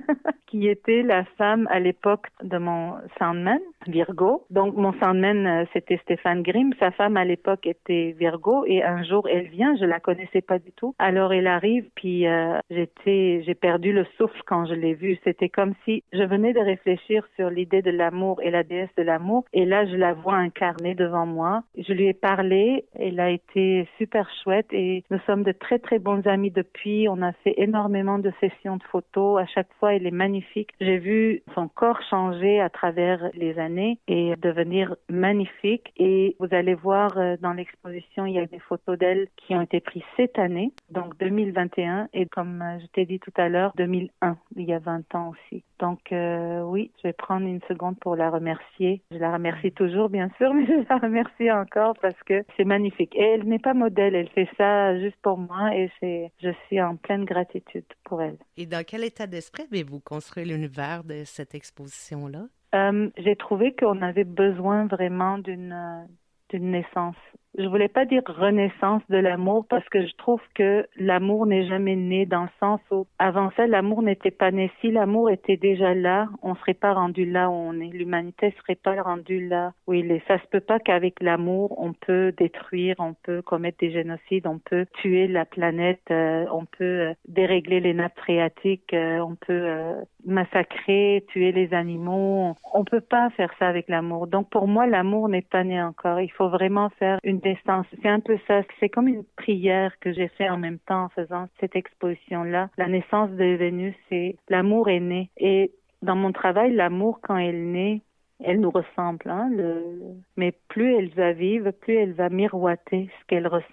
qui était la femme à l'époque de mon Sandman, Virgo. Donc mon Sandman, c'était Stéphane Grimm. Sa femme à l'époque était Virgo et un jour elle vient, je la connaissais pas du tout. Alors elle arrive puis euh, j'étais, j'ai perdu le souffle quand je l'ai vue. C'était comme si je venais de réfléchir sur l'idée de l'amour et la déesse de l'amour et là je la vois incarnée devant moi. Je lui ai parlé, elle a été super chouette. Et nous sommes de très, très bons amis depuis. On a fait énormément de sessions de photos. À chaque fois, elle est magnifique. J'ai vu son corps changer à travers les années et devenir magnifique. Et vous allez voir dans l'exposition, il y a des photos d'elle qui ont été prises cette année, donc deux mille vingt et un. Et comme je t'ai dit tout à l'heure, deux mille un, il y a vingt ans aussi. Donc euh, oui, je vais prendre une seconde pour la remercier. Je la remercie toujours, bien sûr, mais je la remercie encore parce que c'est magnifique. Et elle n'est pas modèle, elle fait ça juste pour moi et c'est, je suis en pleine gratitude pour elle. Et dans quel état d'esprit avez-vous construit l'univers de cette exposition-là? Euh, j'ai trouvé qu'on avait besoin vraiment d'une, d'une naissance. Je voulais pas dire renaissance de l'amour parce que je trouve que l'amour n'est jamais né dans le sens où avant ça, l'amour n'était pas né. Si l'amour était déjà là, on serait pas rendu là où on est. L'humanité serait pas rendue là où il est. Ça se peut pas qu'avec l'amour, on peut détruire, on peut commettre des génocides, on peut tuer la planète, euh, on peut euh, dérégler les nappes phréatiques, euh, on peut euh, massacrer, tuer les animaux. On peut pas faire ça avec l'amour. Donc pour moi, l'amour n'est pas né encore. Il faut vraiment faire une naissance. C'est un peu ça. C'est comme une prière que j'ai fait en même temps en faisant cette exposition-là. La naissance de Vénus, c'est l'amour est né. Et dans mon travail, l'amour, quand elle naît, elle nous ressemble. Hein, le... Mais plus elle va vivre, plus elle va miroiter ce qu'elle ressent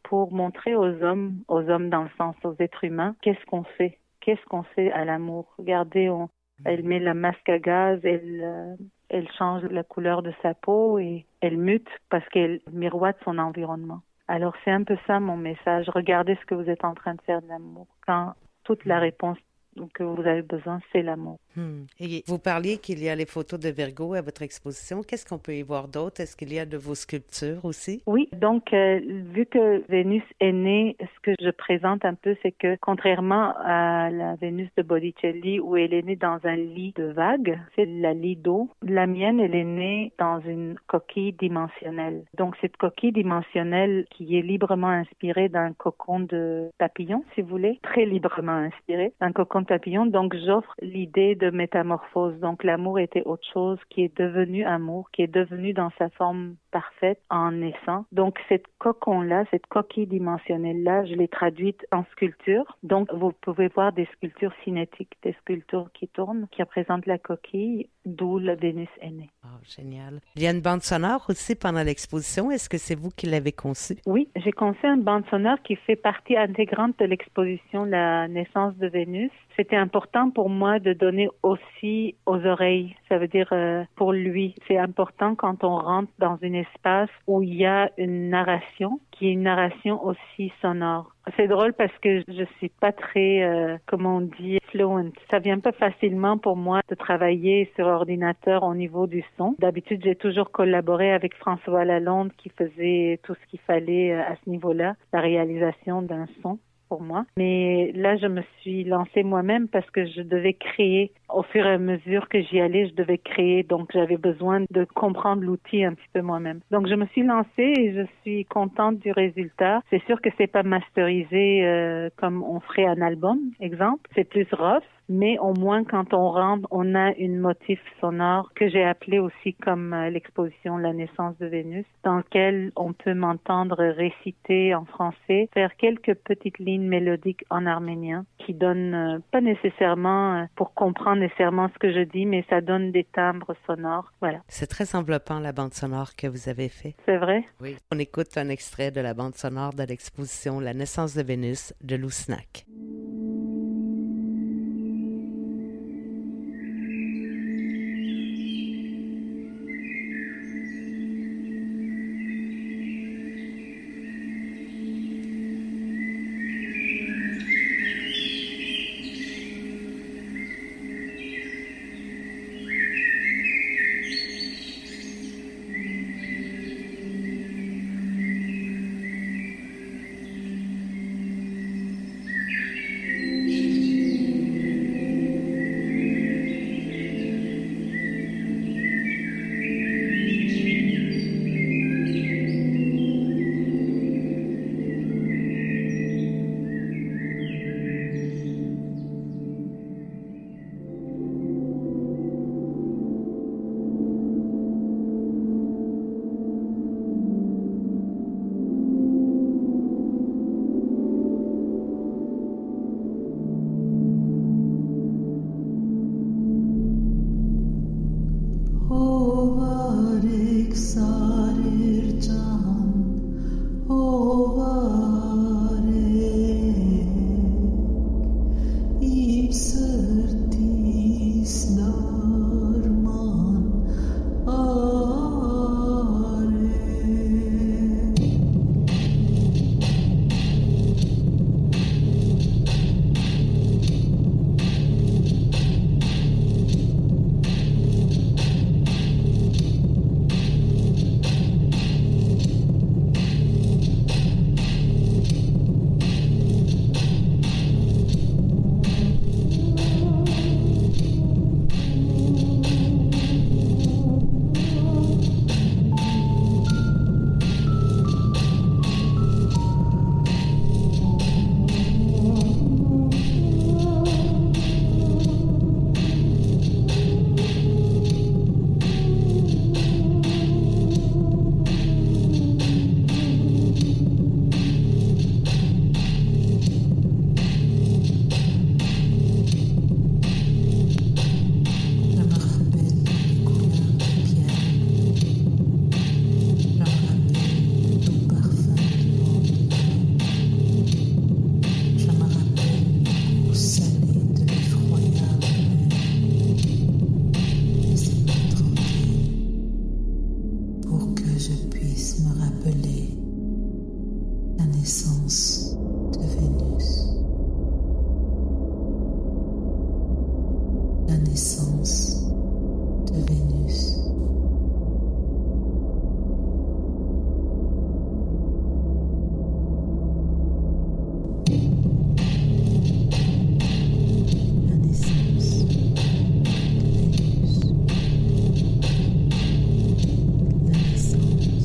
pour montrer aux hommes, aux hommes dans le sens, aux êtres humains, qu'est-ce qu'on fait, qu'est-ce qu'on fait à l'amour. Regardez, on, elle met la masque à gaz, elle, euh, elle change la couleur de sa peau et elle mute parce qu'elle miroite son environnement. Alors c'est un peu ça mon message. Regardez ce que vous êtes en train de faire de l'amour. Quand toute la réponse que vous avez besoin, c'est l'amour. Hmm. Et vous parliez qu'il y a les photos de Virgo à votre exposition. Qu'est-ce qu'on peut y voir d'autre? Est-ce qu'il y a de vos sculptures aussi? Oui, donc euh, vu que Vénus est née, ce que je présente un peu, c'est que contrairement à la Vénus de Botticelli où elle est née dans un lit de vagues, c'est la lit d'eau, la mienne, elle est née dans une coquille dimensionnelle. Donc cette coquille dimensionnelle qui est librement inspirée d'un cocon de papillon, si vous voulez, très librement inspirée d'un cocon de papillon. Donc j'offre l'idée de métamorphose. Donc l'amour était autre chose qui est devenu amour, qui est devenu dans sa forme parfaite en naissant. Donc cette cocon-là, cette coquille dimensionnelle-là, je l'ai traduite en sculpture. Donc vous pouvez voir des sculptures cinétiques, des sculptures qui tournent, qui représentent la coquille, d'où la Vénus est née. Oh, génial. Il y a une bande sonore aussi pendant l'exposition. Est-ce que c'est vous qui l'avez conçue? Oui, j'ai conçu une bande sonore qui fait partie intégrante de l'exposition La naissance de Vénus. C'était important pour moi de donner aussi aux oreilles, ça veut dire euh, pour lui. C'est important quand on rentre dans un espace où il y a une narration, qui est une narration aussi sonore. C'est drôle parce que je suis pas très, euh, comment on dit, fluent. Ça vient pas facilement pour moi de travailler sur ordinateur au niveau du son. D'habitude, j'ai toujours collaboré avec François Lalonde qui faisait tout ce qu'il fallait à ce niveau-là, la réalisation d'un son pour moi. Mais là, je me suis lancée moi-même parce que je devais créer. Au fur et à mesure que j'y allais, je devais créer. Donc, j'avais besoin de comprendre l'outil un petit peu moi-même. Donc, je me suis lancée et je suis contente du résultat. C'est sûr que c'est pas masterisé euh, comme on ferait un album, exemple. C'est plus rough. Mais au moins, quand on rentre, on a une motif sonore que j'ai appelé aussi comme euh, l'exposition La naissance de Vénus, dans lequel on peut m'entendre réciter en français, faire quelques petites lignes mélodiques en arménien qui donnent, euh, pas nécessairement euh, pour comprendre nécessairement ce que je dis, mais ça donne des timbres sonores. Voilà. C'est très enveloppant, la bande sonore que vous avez fait. C'est vrai? Oui. On écoute un extrait de la bande sonore de l'exposition La naissance de Vénus de Lousnac. naissance de Vénus. La naissance de Vénus. La naissance de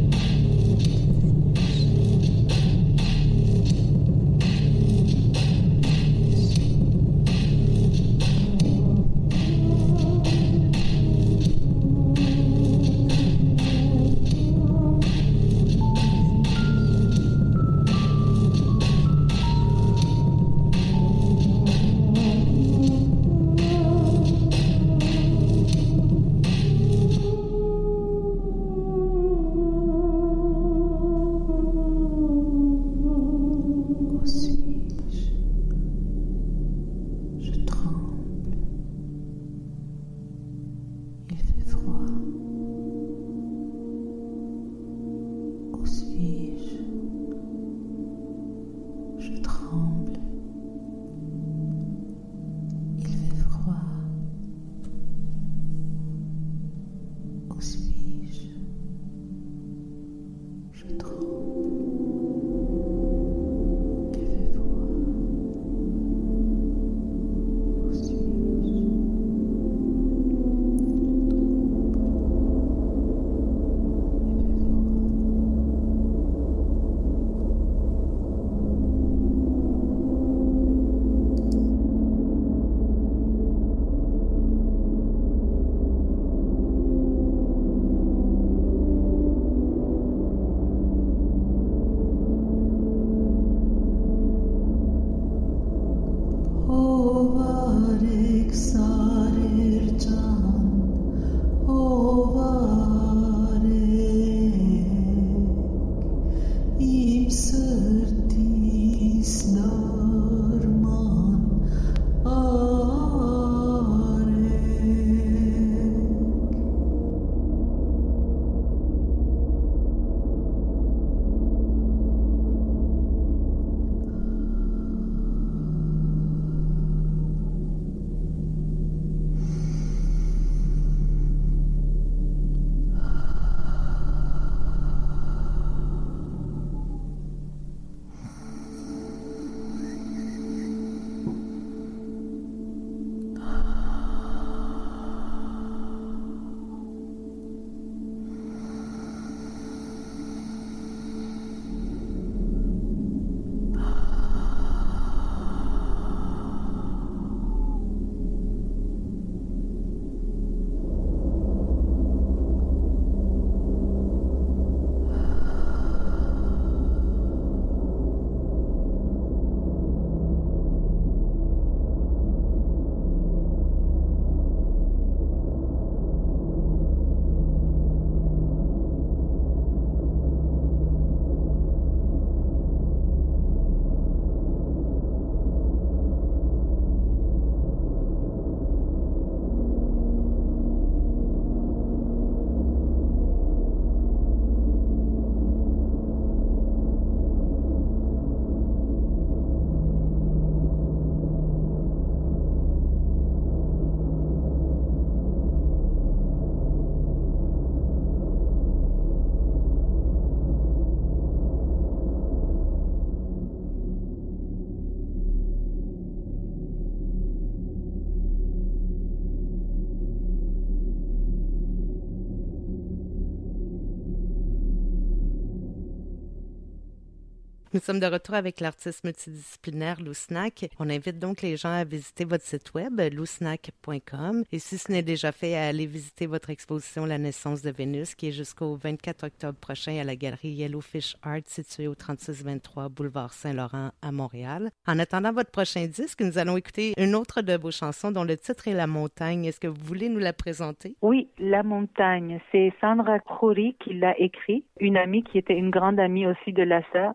Nous sommes de retour avec l'artiste multidisciplinaire Lou Snack. On invite donc les gens à visiter votre site web, lou snack point com. Et si ce n'est déjà fait, à aller visiter votre exposition La naissance de Vénus, qui est jusqu'au vingt-quatre octobre prochain à la galerie Yellowfish Art, située au trente-six vingt-trois boulevard Saint-Laurent à Montréal. En attendant votre prochain disque, nous allons écouter une autre de vos chansons dont le titre est La montagne. Est-ce que vous voulez nous la présenter? Oui, La montagne. C'est Sandra Khoury qui l'a écrit, une amie qui était une grande amie aussi de la sœur. On était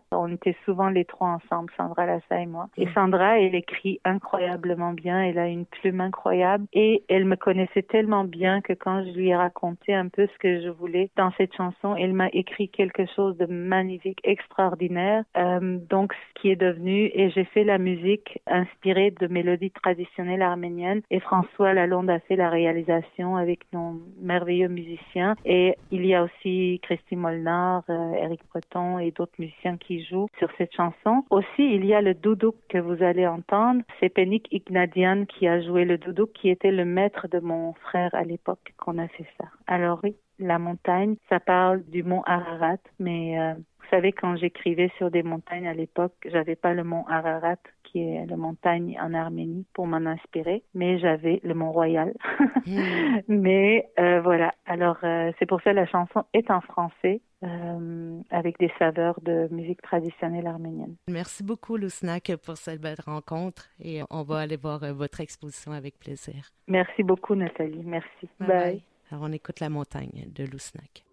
était souvent les trois ensemble, Sandra Lassa et moi. Et Sandra, elle écrit incroyablement bien, elle a une plume incroyable et elle me connaissait tellement bien que quand je lui ai raconté un peu ce que je voulais dans cette chanson, elle m'a écrit quelque chose de magnifique, extraordinaire. Euh, donc, ce qui est devenu, et j'ai fait la musique inspirée de mélodies traditionnelles arméniennes et François Lalonde a fait la réalisation avec nos merveilleux musiciens. Et il y a aussi Christy Molnar, euh, Éric Breton et d'autres musiciens qui jouent sur cette chanson. Aussi, il y a le doudouk que vous allez entendre. C'est Pénic Ignadian qui a joué le doudouk, qui était le maître de mon frère à l'époque qu'on a fait ça. Alors oui, la montagne, ça parle du mont Ararat, mais euh, vous savez, quand j'écrivais sur des montagnes à l'époque, j'avais pas le mont Ararat, qui est la montagne en Arménie, pour m'en inspirer, mais j'avais le Mont Royal. mmh. Mais euh, voilà, alors euh, c'est pour ça que la chanson est en français, euh, avec des saveurs de musique traditionnelle arménienne. Merci beaucoup, Lousnak, pour cette belle rencontre et on va aller voir euh, votre exposition avec plaisir. Merci beaucoup, Nathalie. Merci. Bye. Bye. Bye. Alors, on écoute La montagne de Lousnak.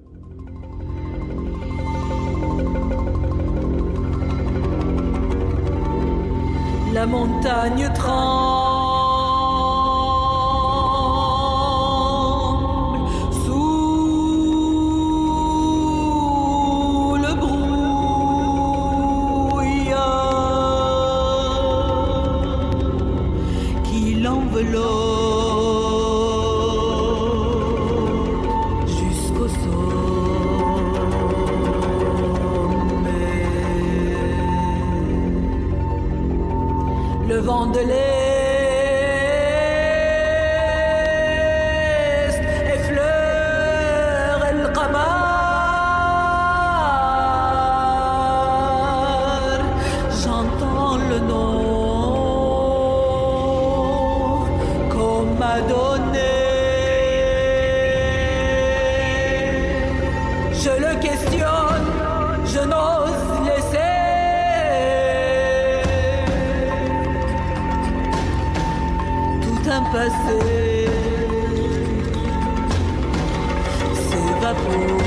La montagne tremble sous le brouillard qui l'enveloppe jusqu'au sommet. Le vent de l'Est effleure El Qamar. J'entends le nom qu'on m'a donné. Je le questionne, je n'ose laisser un passé s'évapore.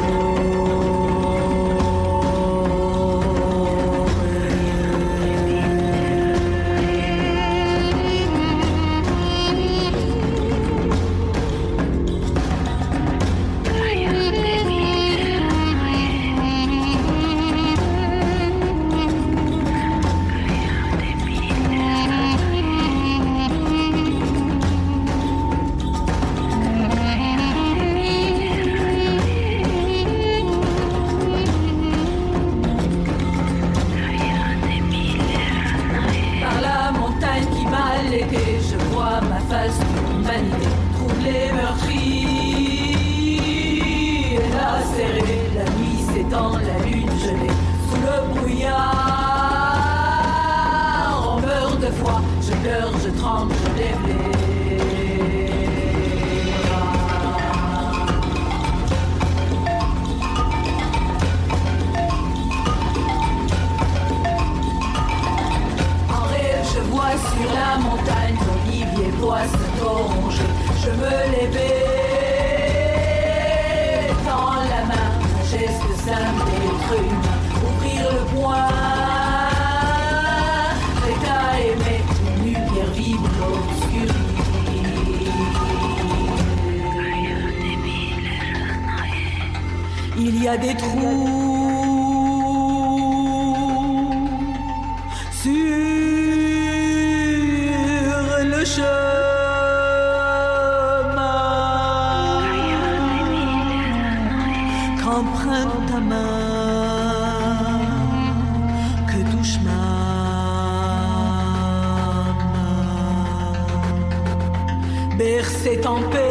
Il y a des trous sur le chemin qu'emprunte ta main, que touche ma main, bercée en paix.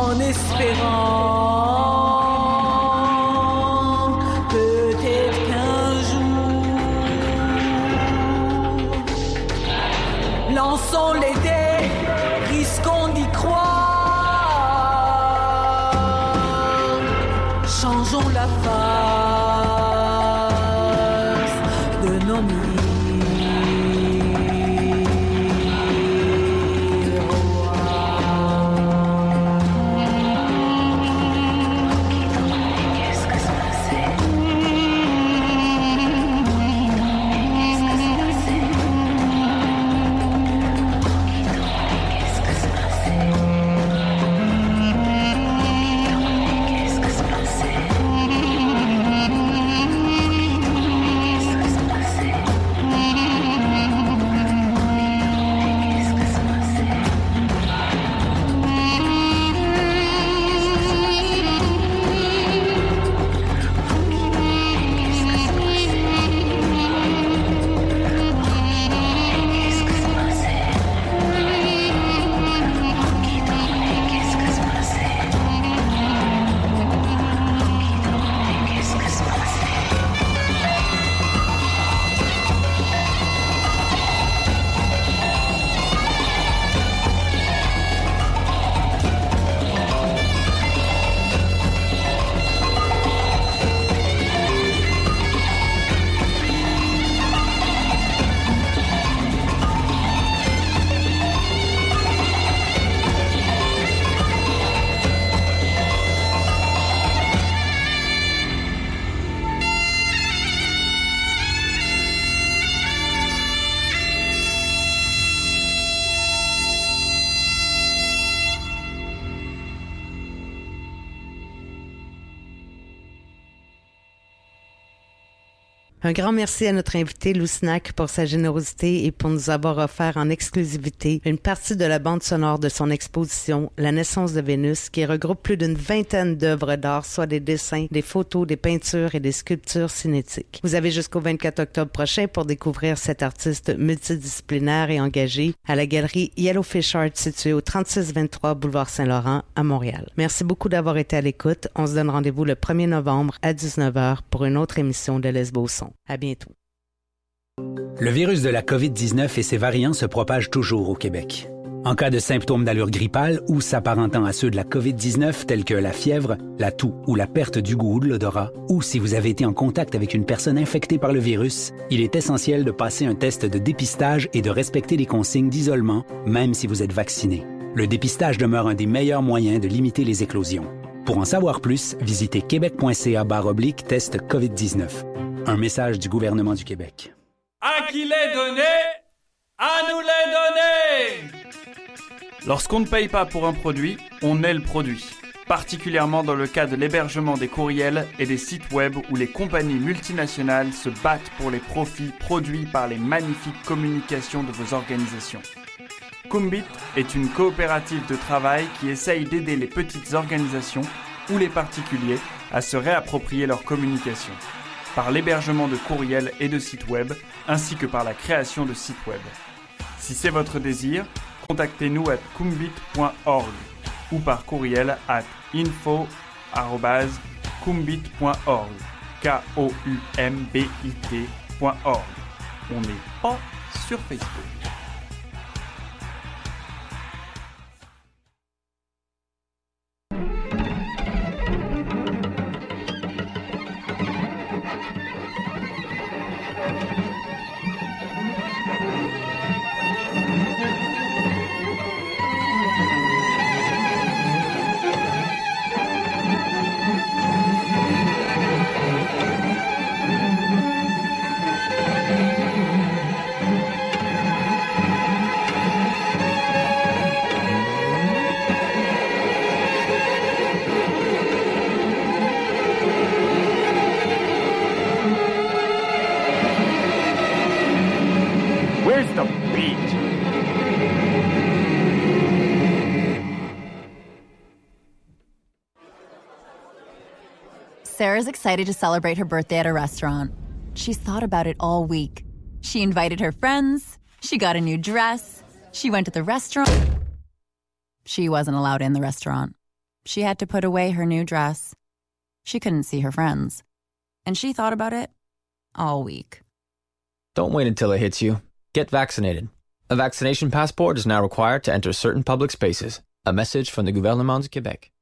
en espérant peut-être qu'un jour, lançons les dés, risquons d'y croire, changeons la face de nos miroirs. Un grand merci à notre invité Lousnak pour sa générosité et pour nous avoir offert en exclusivité une partie de la bande sonore de son exposition La naissance de Vénus, qui regroupe plus d'une vingtaine d'œuvres d'art, soit des dessins, des photos, des peintures et des sculptures cinétiques. Vous avez jusqu'au vingt-quatre octobre prochain pour découvrir cet artiste multidisciplinaire et engagé à la galerie Yellowfish Art située au trente-six vingt-trois boulevard Saint-Laurent à Montréal. Merci beaucoup d'avoir été à l'écoute. On se donne rendez-vous le premier novembre à dix-neuf heures pour une autre émission de Lesbo Son. À bientôt. Le virus de la covid dix-neuf et ses variants se propagent toujours au Québec. En cas de symptômes d'allure grippale ou s'apparentant à ceux de la covid dix-neuf tels que la fièvre, la toux ou la perte du goût ou de l'odorat, ou si vous avez été en contact avec une personne infectée par le virus, il est essentiel de passer un test de dépistage et de respecter les consignes d'isolement, même si vous êtes vacciné. Le dépistage demeure un des meilleurs moyens de limiter les éclosions. Pour en savoir plus, visitez québec.ca barre oblique test covid dix-neuf. Un message du gouvernement du Québec. À qui l'est donné, à nous l'est donné. Lorsqu'on ne paye pas pour un produit, on est le produit. Particulièrement dans le cas de l'hébergement des courriels et des sites web où les compagnies multinationales se battent pour les profits produits par les magnifiques communications de vos organisations. Kumbit est une coopérative de travail qui essaye d'aider les petites organisations ou les particuliers à se réapproprier leur communication, par l'hébergement de courriels et de sites web, ainsi que par la création de sites web. Si c'est votre désir, contactez-nous à kumbit point org ou par courriel à info arobase kumbit point org, K O U M B I T point org. On n'est pas sur Facebook. Sarah's excited to celebrate her birthday at a restaurant. She's thought about it all week. She invited her friends. She got a new dress. She went to the restaurant. She wasn't allowed in the restaurant. she had to put away her new dress. She couldn't see her friends. And she thought about it all week. Don't wait until it hits you. Get vaccinated. A vaccination passport is now required to enter certain public spaces. A message from the Gouvernement du Québec.